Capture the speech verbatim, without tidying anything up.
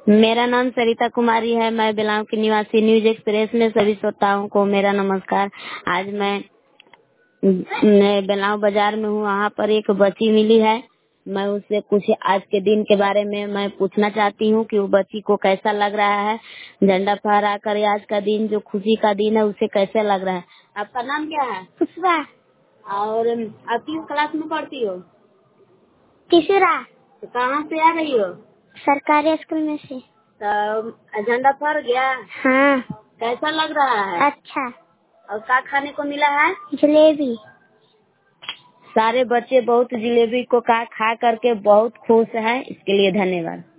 मेरा नाम सरिता कुमारी है। मैं बेलाव की निवासी। न्यूज एक्सप्रेस में सभी श्रोताओं को मेरा नमस्कार। आज मैं मैं बेलाव बाजार में हूँ। वहाँ पर एक बच्ची मिली है। मैं उससे कुछ आज के दिन के बारे में मैं पूछना चाहती हूँ कि वो बच्ची को कैसा लग रहा है। झंडा फहरा कर आज का दिन जो खुशी का दिन है उसे कैसे लग रहा है। आपका नाम क्या है? पुष्पा। और आप किस क्लास में पढ़ती हो? तीसरा। तो कहाँ से आ रही हो? सरकारी स्कूल में से। तो झंडा फहर गया? हाँ। कैसा लग रहा है? अच्छा। और क्या खाने को मिला है? जलेबी। सारे बच्चे बहुत जलेबी को खा खा करके बहुत खुश हैं। इसके लिए धन्यवाद।